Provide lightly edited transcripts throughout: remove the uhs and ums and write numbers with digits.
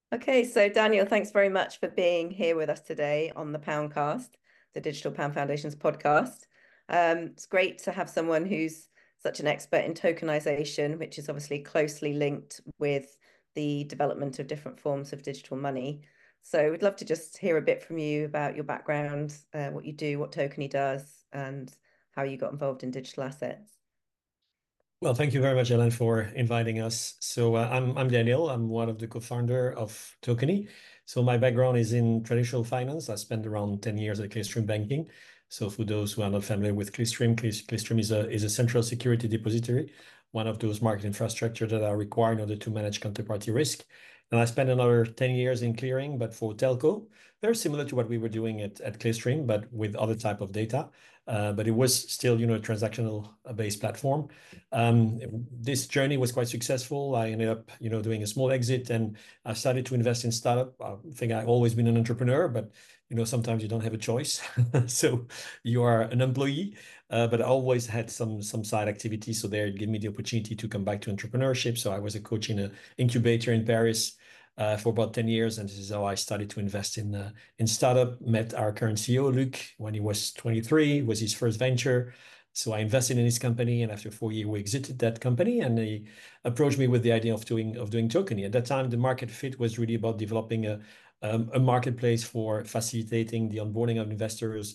Okay, so Daniel, thanks very much for being here with us today on the Poundcast, the Digital Pound Foundation's podcast. It's great to have someone who's such an expert in tokenization, which is obviously closely linked with the development of different forms of digital money. So we'd love to just hear a bit from you about your background, what you do, what Tokeny does, and how you got involved in digital assets. Well, thank you very much, Ellen, for inviting us. I'm Daniel. I'm one of the co-founder of Tokeny. So my background is in traditional finance. I spent around 10 years at Clearstream Banking. So for those who are not familiar with Clearstream, Clearstream is a central security depository, one of those market infrastructure that are required in order to manage counterparty risk. And I spent another 10 years in clearing, but for telco, very similar to what we were doing at Clearstream, but with other type of data. But it was still, a transactional based platform. This journey was quite successful. I ended up, doing a small exit, and I started to invest in startup. I think I've always been an entrepreneur, but sometimes you don't have a choice. So you are an employee, but I always had some side activity. So there, it gave me the opportunity to come back to entrepreneurship. So I was a coach in an incubator in Paris. For about 10 years, and this is how I started to invest in startup. Met our current CEO, Luc, when he was 23. It was his first venture. So I invested in his company, and after 4 years, we exited that company. And he approached me with the idea of doing Tokeny. At that time, the market fit was really about developing a marketplace for facilitating the onboarding of investors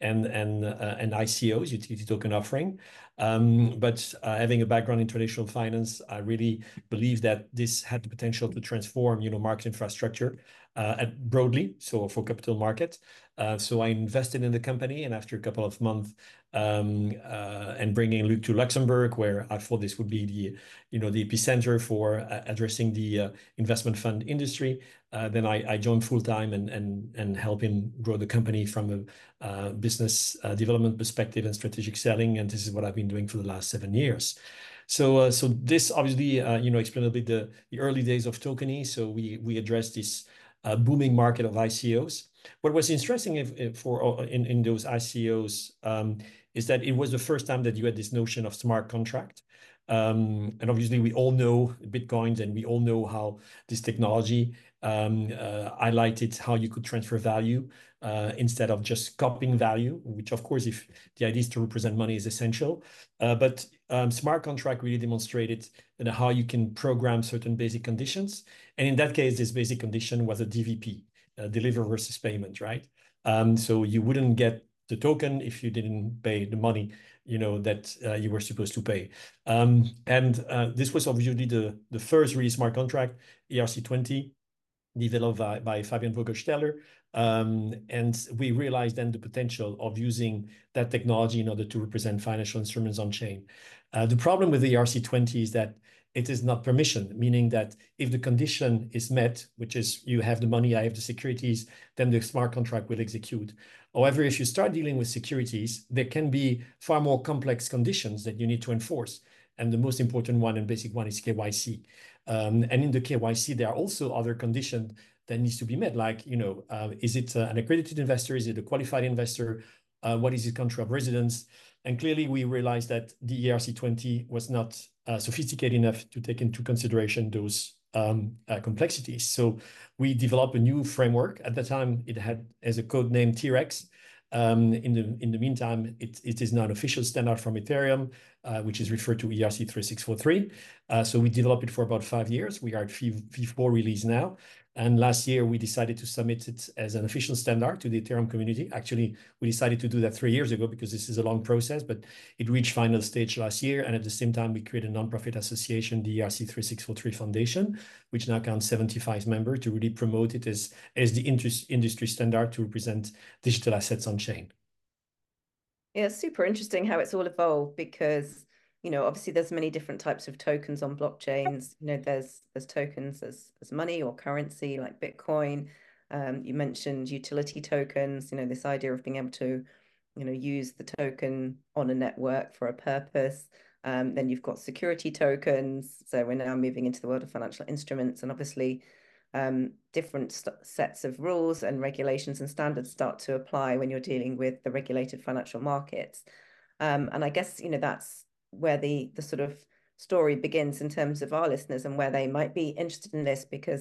and ICOs, utility token offering. But having a background in traditional finance, I really believe that this had the potential to transform, market infrastructure broadly, so for capital market. So I invested in the company, and after a couple of months, and bringing Luc to Luxembourg, where I thought this would be the epicenter for addressing the investment fund industry. Then I joined full time and help him grow the company from a business development perspective and strategic selling. And this is what I've been doing for the last 7 years. So this obviously explain a bit the early days of Tokeny. So we addressed this booming market of ICOs. What was interesting in those ICOs is that it was the first time that you had this notion of smart contract. And obviously, we all know Bitcoins, and we all know how this technology highlighted how you could transfer value instead of just copying value, which, of course, if the idea is to represent money, is essential. But smart contract really demonstrated how you can program certain basic conditions. And in that case, this basic condition was a DVP, deliver versus payment, right? So you wouldn't get the token if you didn't pay the money, that you were supposed to pay. And this was obviously the first really smart contract, ERC20, developed by Fabian Vogelsteller. And we realized then the potential of using that technology in order to represent financial instruments on chain. The problem with the ERC20 is that it is not permission, meaning that if the condition is met, which is you have the money, I have the securities, then the smart contract will execute. However, if you start dealing with securities, there can be far more complex conditions that you need to enforce. And the most important one and basic one is KYC. And in the KYC, there are also other conditions that needs to be met, like, is it an accredited investor? Is it a qualified investor? What is his country of residence? And clearly, we realized that the ERC20 was not sophisticated enough to take into consideration those complexities. So we developed a new framework. At the time, it had as a code name T-Rex. In the meantime, it is now an official standard from Ethereum, which is referred to ERC 3643. So we developed it for about 5 years. We are at V4 release now. And last year, we decided to submit it as an official standard to the Ethereum community. Actually, we decided to do that 3 years ago because this is a long process, but it reached final stage last year. And at the same time, we created a nonprofit association, the ERC 3643 Foundation, which now counts 75 members, to really promote it as the industry standard to represent digital assets on chain. Yeah, it's super interesting how it's all evolved because, obviously there's many different types of tokens on blockchains. There's tokens as money or currency like Bitcoin. You mentioned utility tokens, this idea of being able to, use the token on a network for a purpose. Then you've got security tokens. So we're now moving into the world of financial instruments, and obviously different sets of rules and regulations and standards start to apply when you're dealing with the regulated financial markets. And I guess, that's where the sort of story begins in terms of our listeners and where they might be interested in this, because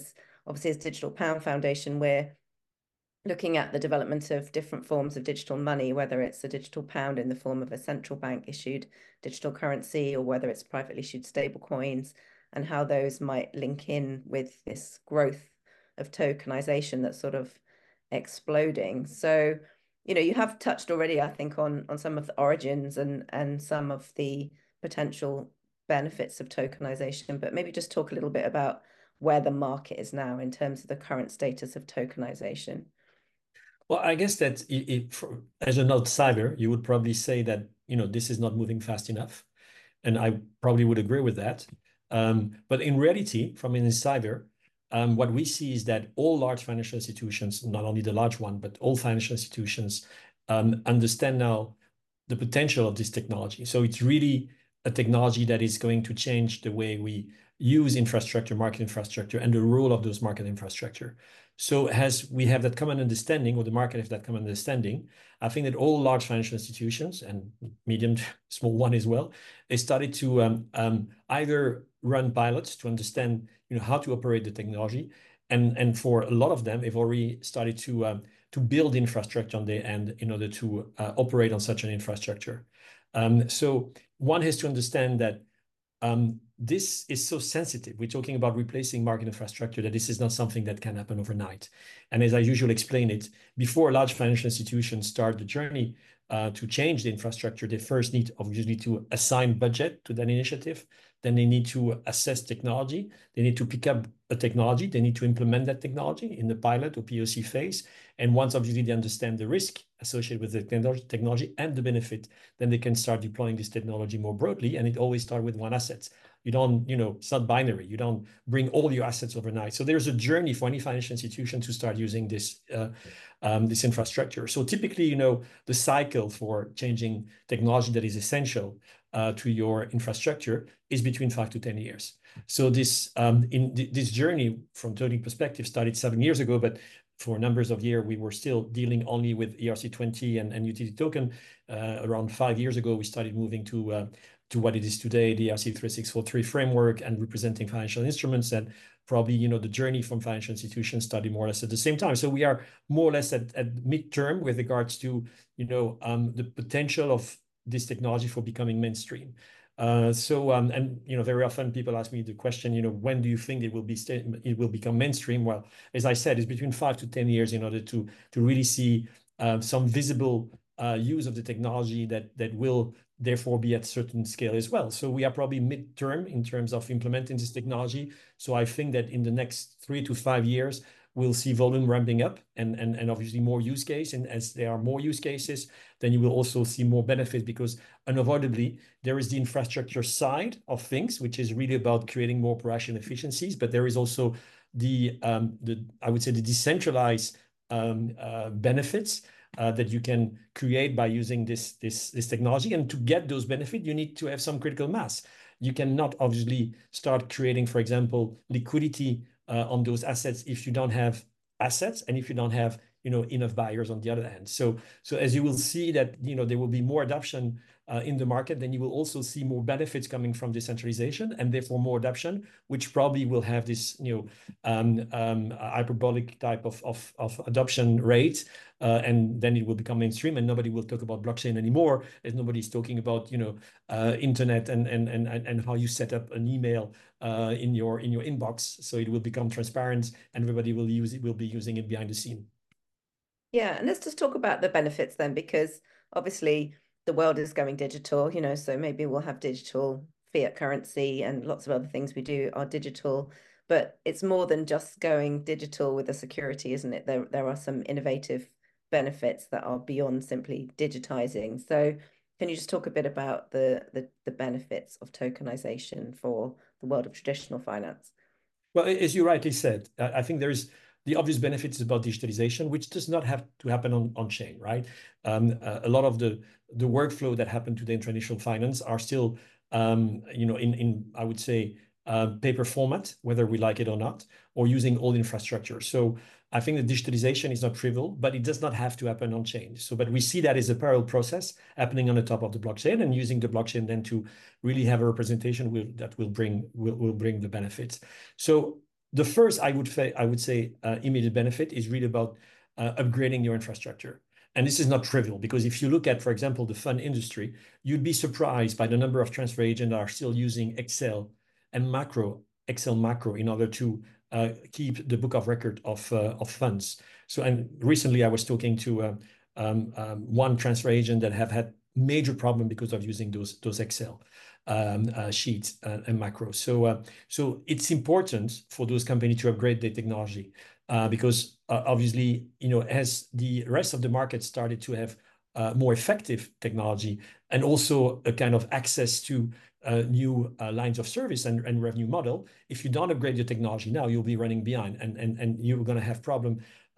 obviously as Digital Pound Foundation, we're looking at the development of different forms of digital money, whether it's a digital pound in the form of a central bank issued digital currency, or whether it's privately issued stable coins, and how those might link in with this growth of tokenization that's sort of exploding. So, you have touched already, I think, on some of the origins and some of the potential benefits of tokenization, but maybe just talk a little bit about where the market is now in terms of the current status of tokenization. Well, I guess that as an outsider, you would probably say that, this is not moving fast enough. And I probably would agree with that. But in reality, from an insider, what we see is that all large financial institutions, not only the large one, but all financial institutions, understand now the potential of this technology. So it's really a technology that is going to change the way we use infrastructure, market infrastructure, and the role of those market infrastructure. So as we have that common understanding, or the market has that common understanding, I think that all large financial institutions, and medium, small one as well, they started to either run pilots to understand, how to operate the technology, and for a lot of them, they've already started to build infrastructure on their end in order to operate on such an infrastructure. So one has to understand that this is so sensitive. We're talking about replacing market infrastructure, that this is not something that can happen overnight. And as I usually explain it, before large financial institutions start the journey to change the infrastructure, they first need obviously to assign budget to that initiative. Then they need to assess technology. They need to pick up a technology. They need to implement that technology in the pilot or POC phase. And once obviously they understand the risk associated with the technology and the benefit, then they can start deploying this technology more broadly. And it always starts with one asset. You don't, it's not binary. You don't bring all your assets overnight. So there's a journey for any financial institution to start using this infrastructure. So typically, the cycle for changing technology that is essential to your infrastructure is between 5 to 10 years. So this journey from tokening perspective started 7 years ago, but for numbers of years, we were still dealing only with ERC20 and utility token. Around 5 years ago, we started moving to what it is today, the ERC 3643 framework, and representing financial instruments. And probably, the journey from financial institutions started more or less at the same time. So we are more or less at midterm with regards to, the potential of this technology for becoming mainstream. Very often people ask me the question, when do you think it will become mainstream? Well, as I said, it's between 5 to 10 years in order to really see some visible use of the technology that will therefore be at certain scale as well. So we are probably midterm in terms of implementing this technology. So I think that in the next 3 to 5 years, we'll see volume ramping up and obviously more use case. And as there are more use cases, then you will also see more benefit, because unavoidably there is the infrastructure side of things, which is really about creating more operational efficiencies. But there is also I would say the decentralized benefits that you can create by using this technology. And to get those benefits, you need to have some critical mass. You cannot obviously start creating, for example, liquidity on those assets if you don't have assets and if you don't have enough buyers on the other hand. So as you will see that there will be more adoption in the market, then you will also see more benefits coming from decentralization and therefore more adoption, which probably will have this hyperbolic type of adoption rate, and then it will become mainstream and nobody will talk about blockchain anymore, as nobody's talking about internet and how you set up an email in your inbox. So it will become transparent and everybody will be using it behind the scene. Yeah, and let's just talk about the benefits then, because obviously the world is going digital, so maybe we'll have digital fiat currency and lots of other things we do are digital, but it's more than just going digital with the security, isn't it? There are some innovative benefits that are beyond simply digitizing. So can you just talk a bit about the benefits of tokenization for the world of traditional finance? Well, as you rightly said, I think there's the obvious benefits about digitalization, which does not have to happen on chain, right? A lot of the workflow that happened today in traditional finance are still, in I would say, paper format, whether we like it or not, or using old infrastructure. So I think the digitalization is not trivial, but it does not have to happen on chain. So, but we see that as a parallel process happening on the top of the blockchain, and using the blockchain then to really have a representation that will bring the benefits. So The first, I would say, immediate benefit is really about upgrading your infrastructure. And this is not trivial because if you look at, for example, the fund industry, you'd be surprised by the number of transfer agents that are still using Excel macro in order to keep the book of record of funds. So, and recently I was talking to one transfer agent that have had major problem because of using those Excel sheets and macros. So it's important for those companies to upgrade their technology because obviously, as the rest of the market started to have more effective technology and also a kind of access to new lines of service and revenue model, if you don't upgrade your technology now, you'll be running behind and you're going to have problem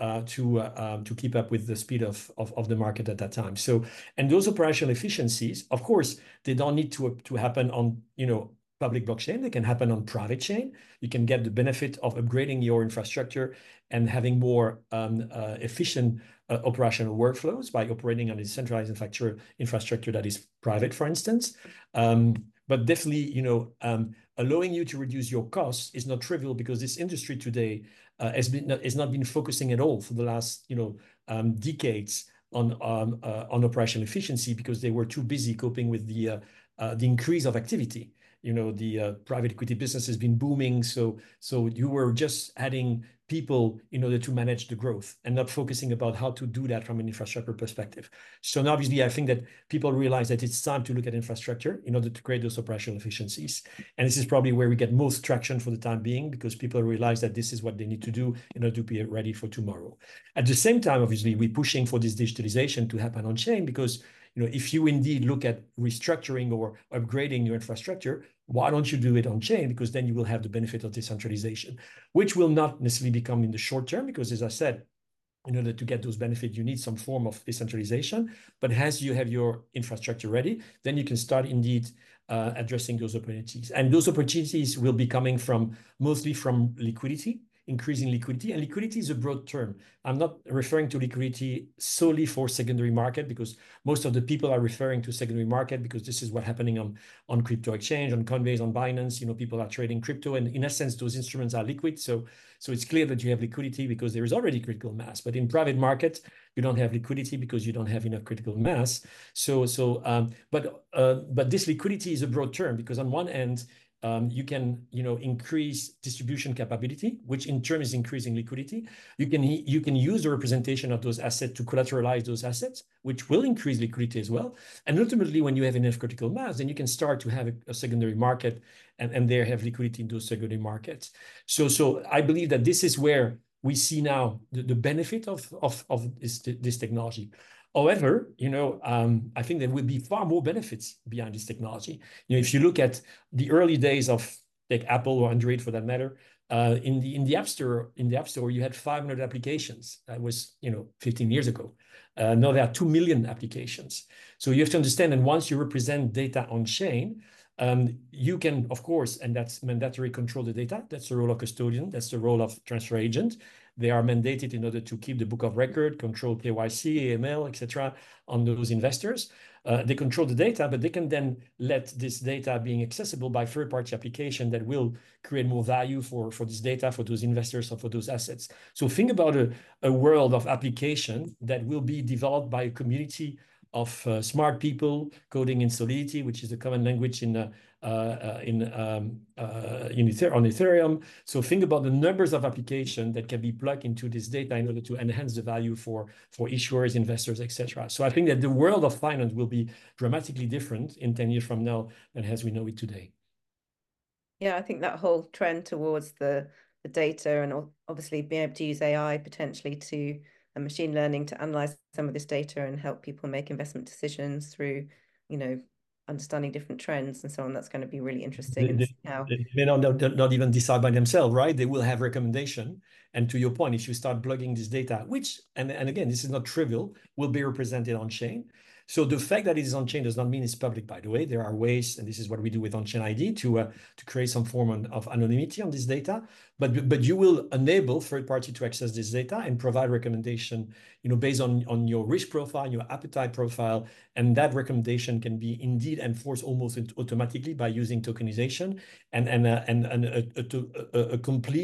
to keep up with the speed of the market at that time. So, and those operational efficiencies, of course, they don't need to happen on, public blockchain. They can happen on private chain. You can get the benefit of upgrading your infrastructure and having more efficient operational workflows by operating on a decentralized infrastructure that is private, for instance. But definitely, allowing you to reduce your costs is not trivial because this industry today has not been focusing at all for the last, decades on operational efficiency because they were too busy coping with the increase of activity. The private equity business has been booming, so you were just adding people in order to manage the growth and not focusing about how to do that from an infrastructure perspective. So now, obviously, I think that people realize that it's time to look at infrastructure in order to create those operational efficiencies. And this is probably where we get most traction for the time being because people realize that this is what they need to do in order to be ready for tomorrow. At the same time, obviously, we're pushing for this digitalization to happen on chain because if you indeed look at restructuring or upgrading your infrastructure, why don't you do it on chain? Because then you will have the benefit of decentralization, which will not necessarily become in the short term, because as I said, in order to get those benefits, you need some form of decentralization. But as you have your infrastructure ready, then you can start indeed addressing those opportunities. And those opportunities will be coming mostly from liquidity, increasing liquidity. And liquidity is a broad term. I'm not referring to liquidity solely for secondary market because most of the people are referring to secondary market because this is what's happening on crypto exchange, on Coinbase, on Binance. People are trading crypto, and in essence, those instruments are liquid. So it's clear that you have liquidity because there is already critical mass. But in private markets, you don't have liquidity because you don't have enough critical mass. But this liquidity is a broad term because on one end, you can increase distribution capability, which in turn is increasing liquidity. You can use the representation of those assets to collateralize those assets, which will increase liquidity as well. And ultimately, when you have enough critical mass, then you can start to have a secondary market and there have liquidity in those secondary markets. So I believe that this is where we see now the benefit of this technology. However, I think there will be far more benefits behind this technology. If you look at the early days of like Apple or Android for that matter, in the App Store, you had 500 applications. That was 15 years ago. Now there are 2 million applications. So you have to understand, and once you represent data on chain, you can, of course, and that's mandatory, control the data. That's the role of custodian. That's the role of transfer agent. They are mandated in order to keep the book of record, control KYC, AML, etc. on those investors. They control the data, but they can then let this data being accessible by third-party application that will create more value for this data, for those investors or for those assets. So think about a world of application that will be developed by a community of smart people coding in Solidity, which is a common language on Ethereum. So think about the numbers of applications that can be plugged into this data in order to enhance the value for issuers, investors, etc. So I think that the world of finance will be dramatically different in 10 years from now than as we know it today. Yeah, I think that whole trend towards the data and obviously being able to use AI potentially to and machine learning to analyze some of this data and help people make investment decisions through, understanding different trends and so on. That's going to be really interesting. And see how they may not even decide by themselves, right? They will have recommendation. And to your point, if you start plugging this data, which, and again, this is not trivial, will be represented on chain. So the fact that it is on chain does not mean it's public, by the way. There are ways, and this is what we do with on-chain ID, to create some form of anonymity on this data. But you will enable third party to access this data and provide recommendation, based on your risk profile, your appetite profile, and that recommendation can be indeed enforced almost automatically by using tokenization and a complete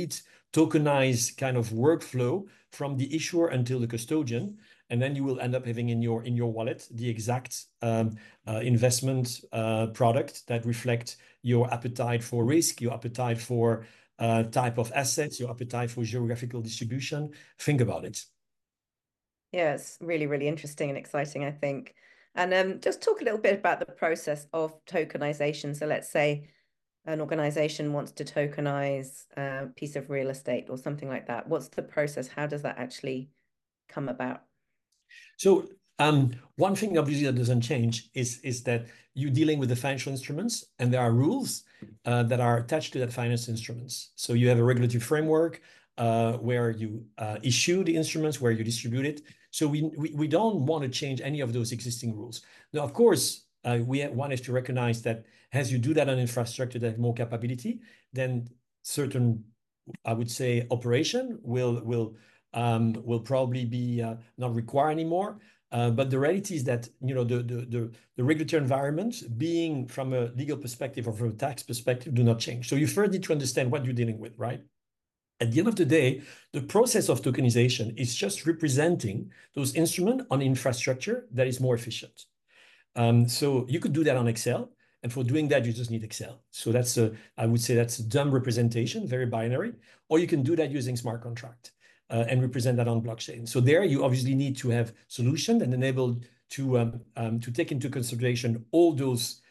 tokenized kind of workflow from the issuer until the custodian, and then you will end up having in your wallet the exact investment product that reflect your appetite for risk, your appetite for type of assets, your appetite for geographical distribution. Think about it. Yeah, it's really, really interesting and exciting, I think. And just talk a little bit about the process of tokenization. So let's say an organization wants to tokenize a piece of real estate or something like that. What's the process? How does that actually come about? So one thing obviously that doesn't change is that you're dealing with the financial instruments, and there are rules that are attached to that financial instruments. So you have a regulatory framework where you issue the instruments, where you distribute it. So we don't want to change any of those existing rules. Now, of course, one is to recognize that as you do that on infrastructure that have more capability, then certain, I would say, operation will probably be not required anymore. But the reality is that the regulatory environment, being from a legal perspective or from a tax perspective, do not change. So you first need to understand what you're dealing with, right? At the end of the day, the process of tokenization is just representing those instruments on infrastructure that is more efficient. So you could do that on Excel. And for doing that, you just need Excel. So I would say that's a dumb representation, very binary. Or you can do that using smart contract and represent that on blockchain. So there you obviously need to have solution and enable to take into consideration all those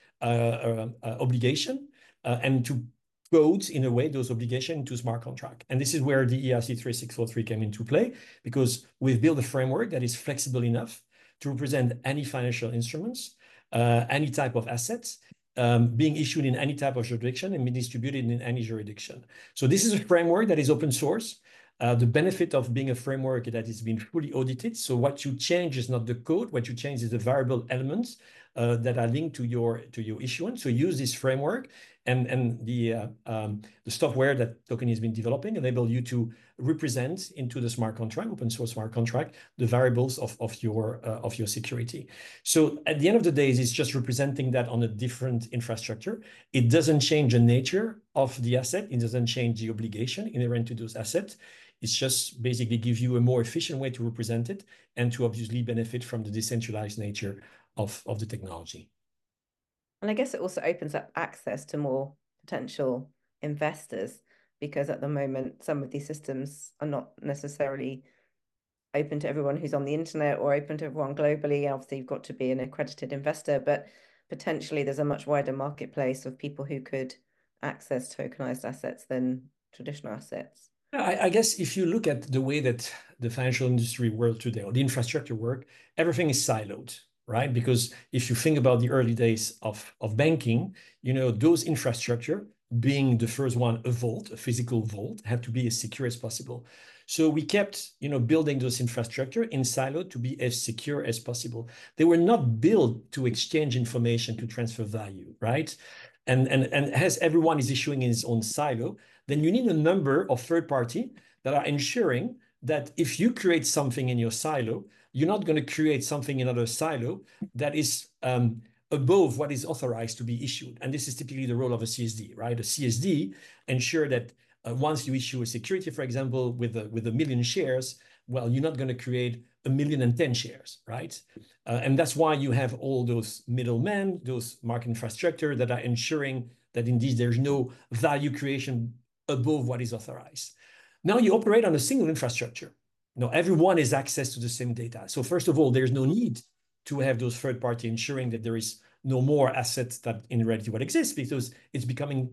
obligation and to code in a way those obligations into smart contract. And this is where the ERC 3643 came into play, because we've built a framework that is flexible enough to represent any financial instruments, any type of assets, being issued in any type of jurisdiction and being distributed in any jurisdiction. So this is a framework that is open source. The benefit of being a framework that is being fully audited. So what you change is not the code. What you change is the variable elements that are linked to your issuance. So use this framework and the software that Tokeny has been developing enable you to represent into the smart contract, open source smart contract, the variables of your security. So at the end of the day, it's just representing that on a different infrastructure. It doesn't change the nature of the asset. It doesn't change the obligation inherent to those assets. It's just basically give you a more efficient way to represent it and to obviously benefit from the decentralized nature of the technology. And I guess it also opens up access to more potential investors, because at the moment, some of these systems are not necessarily open to everyone who's on the internet or open to everyone globally. Obviously, you've got to be an accredited investor, but potentially there's a much wider marketplace of people who could access tokenized assets than traditional assets. I guess if you look at the way that the financial industry works today, or the infrastructure work, everything is siloed, right? Because if you think about the early days of banking, those infrastructure, being the first one, a vault, a physical vault, had to be as secure as possible. So we kept, building those infrastructure in silo to be as secure as possible. They were not built to exchange information, to transfer value, right? And as everyone is issuing in its own silo, then you need a number of third party that are ensuring that if you create something in your silo, you're not going to create something in another silo that is above what is authorized to be issued. And this is typically the role of a CSD, right? A CSD ensure that once you issue a security, for example, with a million shares, well, you're not going to create 1,000,010 shares, right? And that's why you have all those middlemen, those market infrastructure that are ensuring that indeed there's no value creation above what is authorized. Now you operate on a single infrastructure. Now everyone has access to the same data. So first of all, there's no need to have those third party ensuring that there is no more assets that in reality what exists, because it's becoming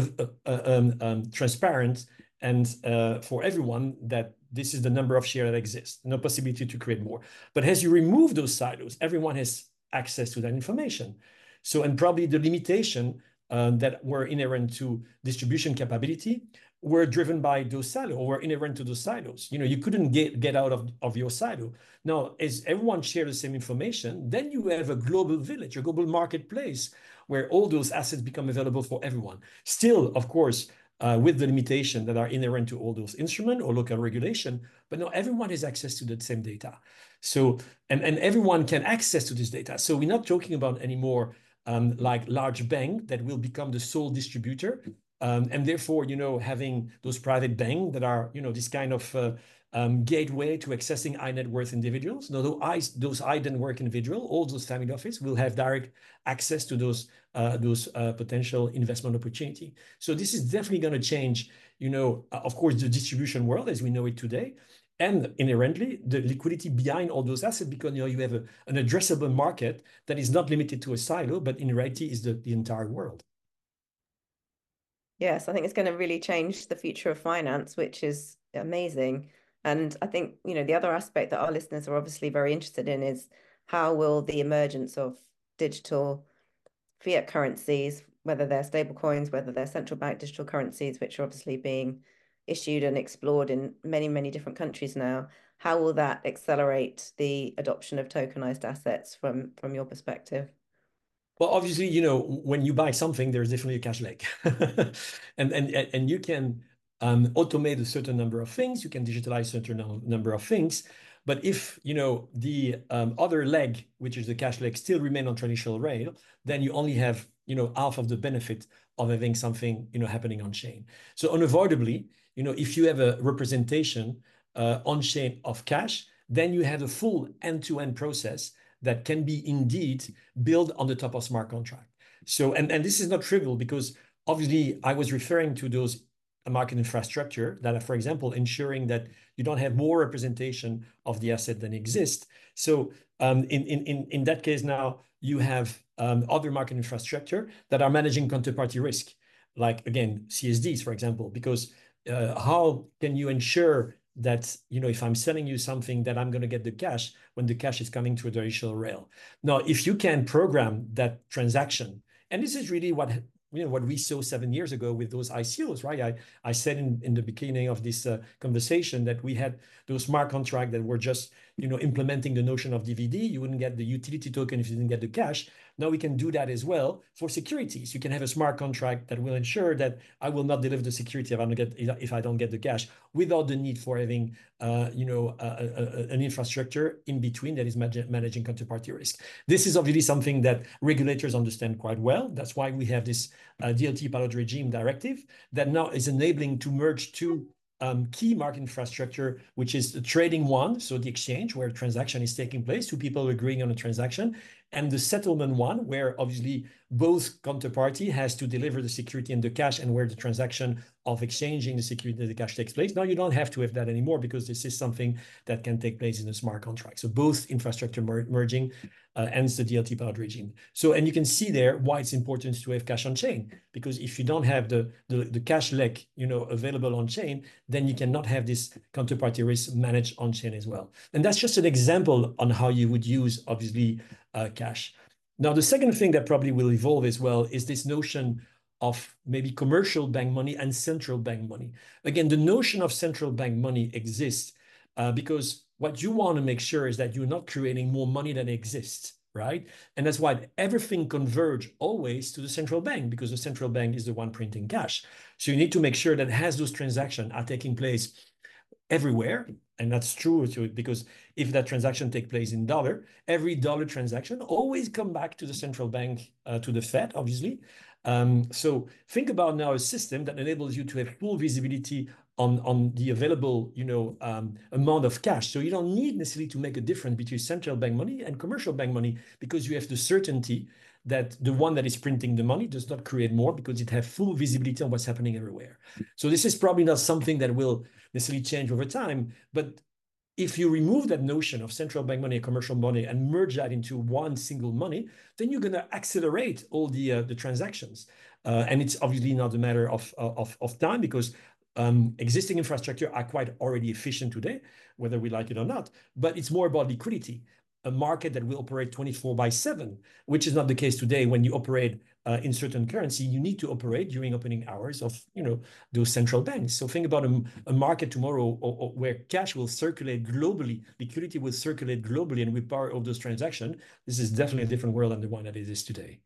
transparent and for everyone that this is the number of shares that exist, no possibility to create more. But as you remove those silos, everyone has access to that information. So, and probably the limitation that were inherent to distribution capability were driven by those silos, or were inherent to those silos. You couldn't get out of your silo. Now, as everyone shares the same information, then you have a global village, a global marketplace where all those assets become available for everyone. Still, of course, with the limitation that are inherent to all those instruments or local regulation, but now everyone has access to that same data. So, and everyone can access to this data. So we're not talking about anymore like large bank that will become the sole distributor And therefore, having those private banks that are, this kind of gateway to accessing high net worth individuals. Now, those high net worth individuals, all those family office will have direct access to those potential investment opportunity. So this is definitely going to change, of course, the distribution world as we know it today. And inherently, the liquidity behind all those assets, because you have an addressable market that is not limited to a silo, but in reality is the entire world. Yes, I think it's going to really change the future of finance, which is amazing. And I think, the other aspect that our listeners are obviously very interested in is how will the emergence of digital fiat currencies, whether they're stable coins, whether they're central bank digital currencies, which are obviously being issued and explored in many, many different countries now, how will that accelerate the adoption of tokenized assets from your perspective? Well, obviously, when you buy something, there's definitely a cash leg. And you can automate a certain number of things, you can digitalize a certain number of things. But if the other leg, which is the cash leg, still remain on traditional rail, then you only have half of the benefit of having something happening on chain. So unavoidably, if you have a representation on chain of cash, then you have a full end-to-end process that can be indeed built on the top of smart contract. So, and this is not trivial because obviously I was referring to those market infrastructure that are, for example, ensuring that you don't have more representation of the asset than exists. So in that case now you have other market infrastructure that are managing counterparty risk, like again, CSDs, for example, because how can you ensure that if I'm selling you something that I'm going to get the cash when the cash is coming through a traditional rail. Now, if you can program that transaction, and this is really what we saw 7 years ago with those ICOs, right? I said in the beginning of this conversation that we had those smart contracts that were just implementing the notion of DVD. You wouldn't get the utility token if you didn't get the cash. Now we can do that as well for securities. You can have a smart contract that will ensure that I will not deliver the security if I don't get the cash, without the need for having an infrastructure in between that is managing counterparty risk. This is obviously something that regulators understand quite well. That's why we have this DLT pilot regime directive that now is enabling to merge two key market infrastructure, which is the trading one, so the exchange where a transaction is taking place, two people agreeing on a transaction, and the settlement one, where obviously both counterparty has to deliver the security and the cash, and where the transaction of exchanging the security and the cash takes place. Now you don't have to have that anymore because this is something that can take place in a smart contract. So both infrastructure merging ends the DLT pilot regime. So, and you can see there why it's important to have cash on chain, because if you don't have the cash leg, available on chain, then you cannot have this counterparty risk managed on chain as well. And that's just an example on how you would use obviously cash. Now, the second thing that probably will evolve as well is this notion of maybe commercial bank money and central bank money. Again, the notion of central bank money exists because what you want to make sure is that you're not creating more money than exists, right? And that's why everything converge always to the central bank, because the central bank is the one printing cash. So you need to make sure that as those transactions are taking place everywhere, and that's true because if that transaction take place in dollar, every dollar transaction always come back to the central bank, to the Fed, obviously. So think about now a system that enables you to have full visibility on the available, amount of cash. So you don't need necessarily to make a difference between central bank money and commercial bank money, because you have the certainty that the one that is printing the money does not create more, because it has full visibility on what's happening everywhere. So this is probably not something that will necessarily change over time, but if you remove that notion of central bank money and commercial money and merge that into one single money, then you're going to accelerate all the transactions. And it's obviously not a matter of time, because existing infrastructure are quite already efficient today, whether we like it or not. But it's more about liquidity, a market that will operate 24/7, which is not the case today. When you operate in certain currency, you need to operate during opening hours of those central banks. So think about a market tomorrow or where cash will circulate globally, liquidity will circulate globally, and we power all those transactions. This is definitely a different world than the one that it is today.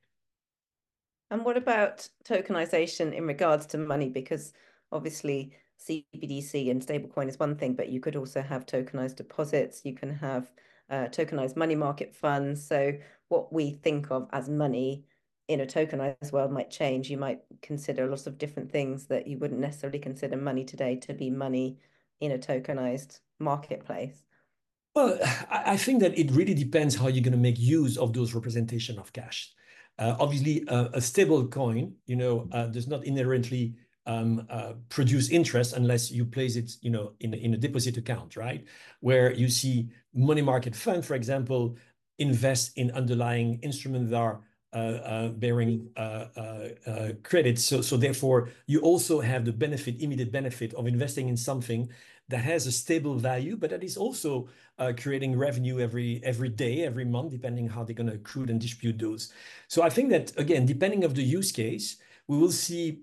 And what about tokenization in regards to money? Because obviously CBDC and stablecoin is one thing, but you could also have tokenized deposits. You can have tokenized money market funds. So what we think of as money in a tokenized world might change. You might consider lots of different things that you wouldn't necessarily consider money today to be money in a tokenized marketplace. Well, I think that it really depends how you're going to make use of those representation of cash. Obviously, a stable coin, does not inherently produce interest unless you place it, in a deposit account, right? Where you see money market fund, for example, invest in underlying instruments that are bearing credit. So therefore, you also have the immediate benefit of investing in something that has a stable value, but that is also creating revenue every day, every month, depending how they're going to accrue and distribute those. So I think that, again, depending of the use case, we will see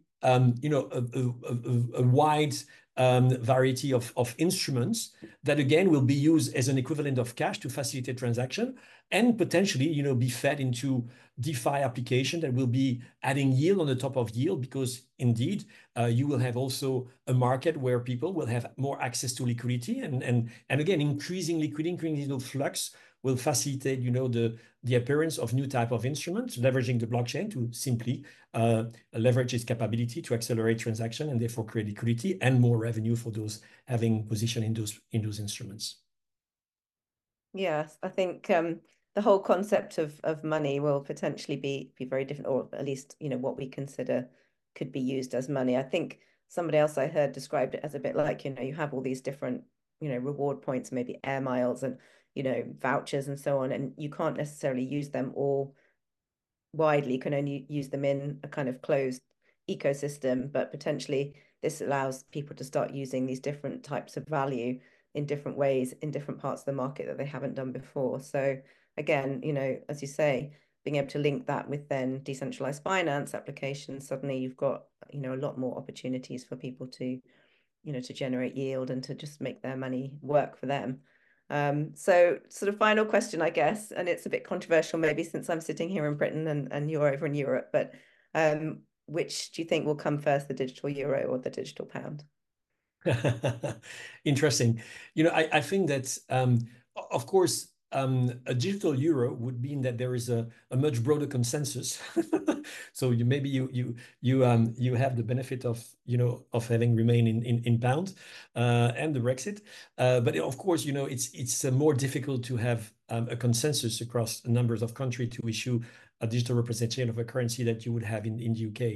a wide variety of instruments that, again, will be used as an equivalent of cash to facilitate transaction and potentially, be fed into DeFi application that will be adding yield on the top of yield, because indeed you will have also a market where people will have more access to liquidity, and again, increasing liquidity, increasing flux will facilitate the appearance of new type of instruments, leveraging the blockchain to simply leverage its capability to accelerate transaction and therefore create liquidity and more revenue for those having position in those instruments. Yes, I think the whole concept of money will potentially be very different, or at least, what we consider could be used as money. I think somebody else I heard described it as a bit like, you have all these different, reward points, maybe air miles and, vouchers and so on, and you can't necessarily use them all widely. You can only use them in a kind of closed ecosystem, but potentially this allows people to start using these different types of value in different ways in different parts of the market that they haven't done before. So again, as you say, being able to link that with then decentralized finance applications, suddenly you've got, a lot more opportunities for people to, to generate yield and to just make their money work for them. So sort of final question, I guess, and it's a bit controversial maybe since I'm sitting here in Britain and you're over in Europe, but which do you think will come first, the digital euro or the digital pound? Interesting. I think that, of course, a digital euro would mean that there is a much broader consensus. So you have the benefit of having remain in pound and the Brexit. But of course, it's more difficult to have a consensus across numbers of countries to issue a digital representation of a currency that you would have in the UK.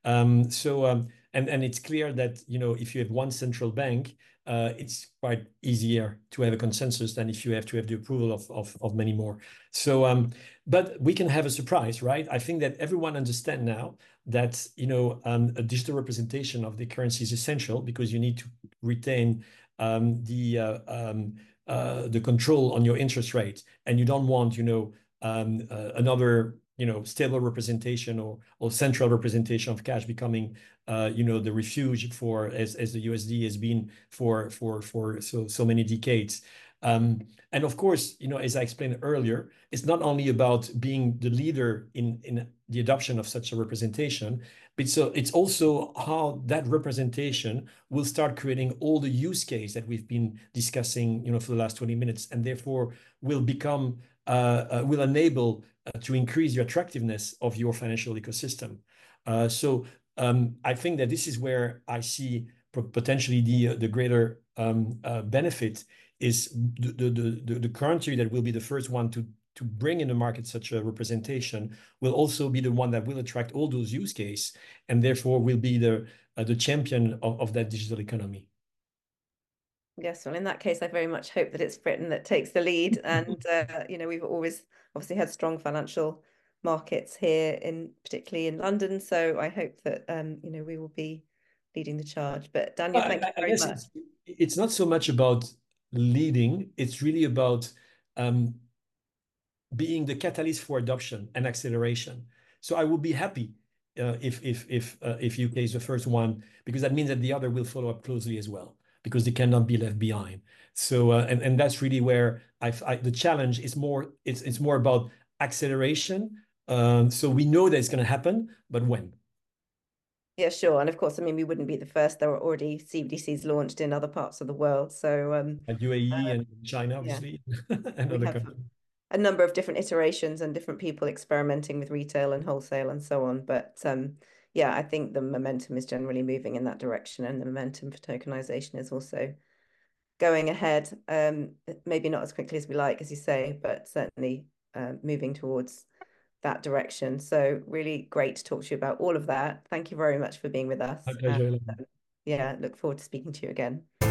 And it's clear that if you have one central bank, it's quite easier to have a consensus than if you have to have the approval of many more. So, but we can have a surprise, right? I think that everyone understands now that a digital representation of the currency is essential, because you need to retain the control on your interest rate, and you don't want another stable representation or central representation of cash becoming the refuge for as the USD has been for so many decades. And of course, as I explained earlier, it's not only about being the leader in the adoption of such a representation, but it's also how that representation will start creating all the use case that we've been discussing, for the last 20 minutes, and therefore will enable to increase the attractiveness of your financial ecosystem. So I think that this is where I see potentially the greater benefit is the currency that will be the first one to bring in the market such a representation will also be the one that will attract all those use cases, and therefore will be the champion of that digital economy. Yes, well, in that case, I very much hope that it's Britain that takes the lead. And, we've always obviously had strong financial markets here, particularly in London. So I hope that, we will be leading the charge. But Daniel, thank you I very guess much. it's not so much about leading, it's really about being the catalyst for adoption and acceleration. So I would be happy if UK is the first one, because that means that the other will follow up closely as well, because they cannot be left behind. So and that's really where the challenge is more. It's more about acceleration. So we know that it's going to happen, but when? Yeah, sure. And of course, I mean, we wouldn't be the first. There were already CBDCs launched in other parts of the world. So At UAE and China, yeah, obviously, and we other have countries. a number of different iterations and different people experimenting with retail and wholesale and so on. But yeah, I think the momentum is generally moving in that direction, and the momentum for tokenization is also going ahead. Maybe not as quickly as we like, as you say, but certainly moving towards that direction. So really great to talk to you about all of that. Thank you very much for being with us. My And pleasure. yeah, look forward to speaking to you again.